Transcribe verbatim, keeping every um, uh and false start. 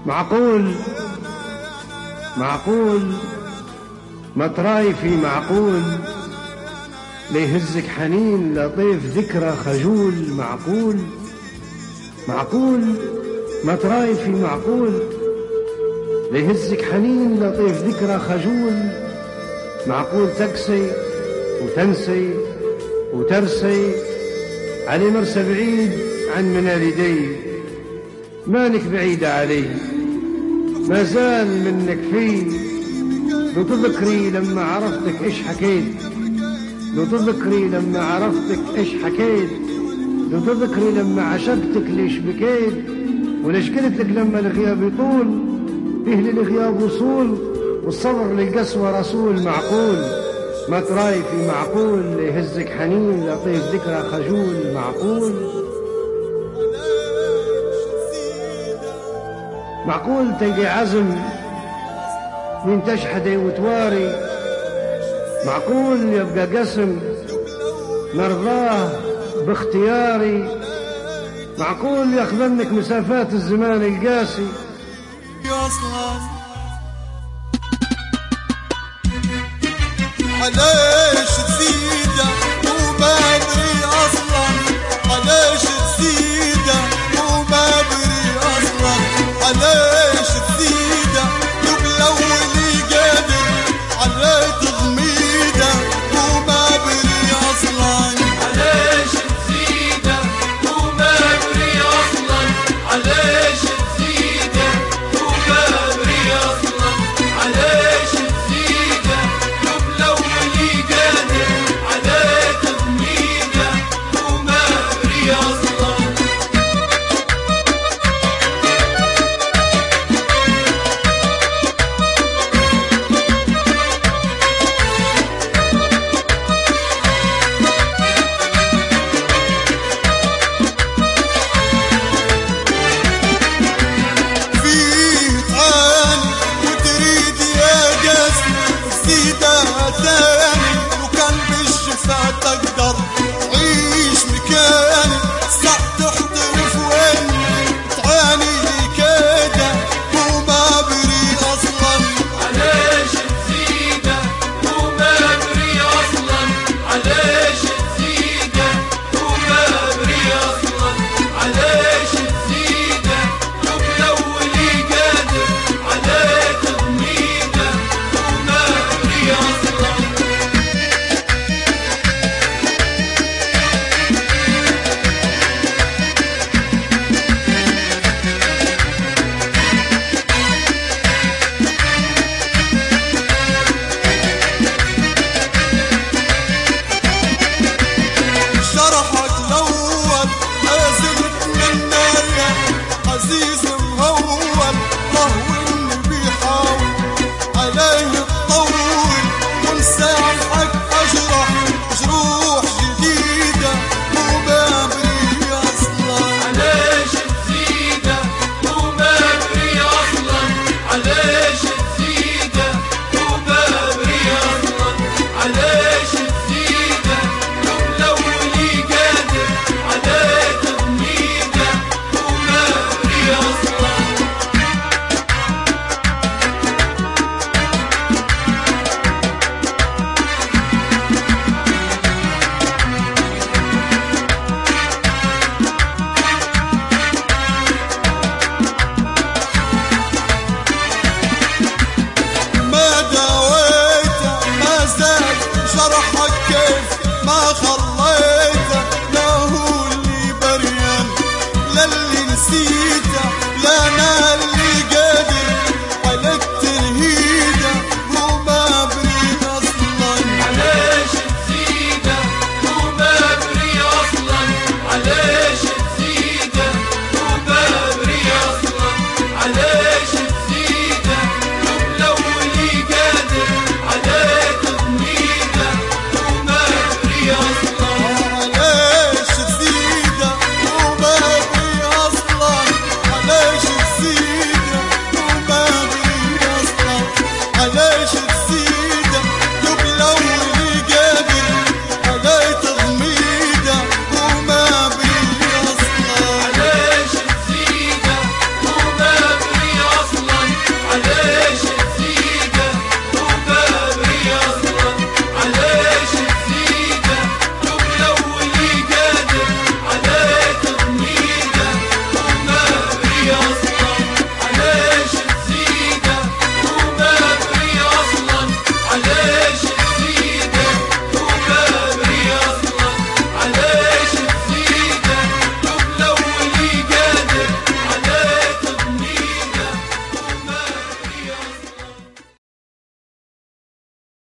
معقول معقول مطراي في معقول ليهزك حنين لطيف ذكرى خجول. معقول معقول مطراي في معقول ليهزك حنين لطيف ذكرى خجول. معقول تقسي وتنسي وترسي علي مرسى بعيد عن منالدي، مانك بعيدة عليه ما زال منك فيه. لو تذكري لما عرفتك ايش حكيت، لو تذكري لما عرفتك ايش حكيت، لو تذكري لما عشقتك ليش بكيت، وليش قلت لك لما الغياب يطول فيه للغياب وصول، والصبر للقسوة رسول. معقول ما تراي في معقول ليهزك حنين لطيف ذكرى خجول. معقول معقول تلقي عزم من تشحدي وتواري. معقول يبقى قسم مرضاه باختياري. معقول ياخذنك مسافات الزمان القاسي. علاش تزيده وما ادري اصلا، علاش تزيده وما ادري اصلا، علاش تزيده دوب الاولي قادر على تغميده وما ادري اصلا. علاش تزيده وما ادري اصلا، علاش تزيده وما ادري اصلا، علاش تزيده دوب الاولي قادر على تغميده وما ادري اصلا. فيه تعاني وتريد يا قاسي تزيدها تاني، لو كان بالشفا تقدر عيش مكاني، صح تحترف واني تعاني كده وما بري اصلا. علاش تزيده وما ادري اصلا، علاش تزيده وما ادري اصلا، علاش تزيده دوب الاولي قادر على تغميده وما ادري اصلا. شرحك الاول ازمت من نايا عزيز مهول، رهو اللي بيحاول عليه الطول ونسامحك اجرح جروح جديده وما بري اصلا. علاش تزيده وما ادري اصلا، علاش تزيده وما ادري اصلا، علاش تزيده دوب الاولي قادر على تغميده وما ادري اصلا. ما داويته ما زاد جرحك كيف ما خلص